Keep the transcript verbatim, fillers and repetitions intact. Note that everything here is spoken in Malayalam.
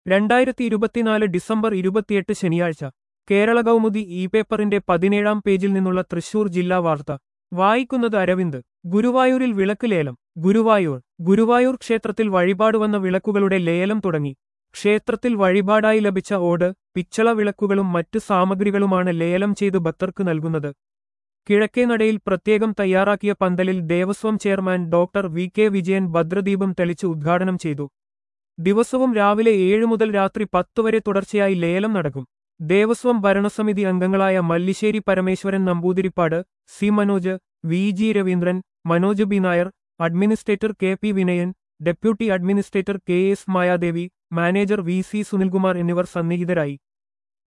രണ്ടായിരത്തി ഇരുപത്തിനാല് ഡിസംബർ ഇരുപത്തിയെട്ട് ശനിയാഴ്ച കേരള കൗമുദി ഇ പേപ്പറിന്റെ പതിനേഴാം പേജിൽ നിന്നുള്ള തൃശൂർ ജില്ലാ വാർത്ത വായിക്കുന്നത് അരവിന്ദ്. ഗുരുവായൂരിൽ വിളക്ക് ലേലം. ഗുരുവായൂർ ഗുരുവായൂർ ക്ഷേത്രത്തിൽ വഴിപാട് വന്ന വിളക്കുകളുടെ ലേലം തുടങ്ങി. ക്ഷേത്രത്തിൽ വഴിപാടായി ലഭിച്ച ഓട്, പിച്ചള വിളക്കുകളും മറ്റു സാമഗ്രികളുമാണ് ലേലം ചെയ്ത് ഭക്തർക്ക് നൽകുന്നത്. കിഴക്കേനടയിൽ പ്രത്യേകം തയ്യാറാക്കിയ പന്തലിൽ Devaswom chairman doctor V K Vijayan ഭദ്രദീപം തെളിച്ച് ഉദ്ഘാടനം ചെയ്തു. ദിവസവും രാവിലെ ഏഴ് മുതൽ രാത്രി പത്ത് വരെ തുടർച്ചയായി ലേലം നടക്കും. ദേവസ്വം ഭരണസമിതി അംഗങ്ങളായ Mallissery Parameswaran Namboothiripad, C Manoj, V G Raveendran, Manoj B Nair, administrator K P Vinayan, deputy administrator K S Mayadevi, manager V C Sunilkumar എന്നിവർ സന്നിഹിതരായി.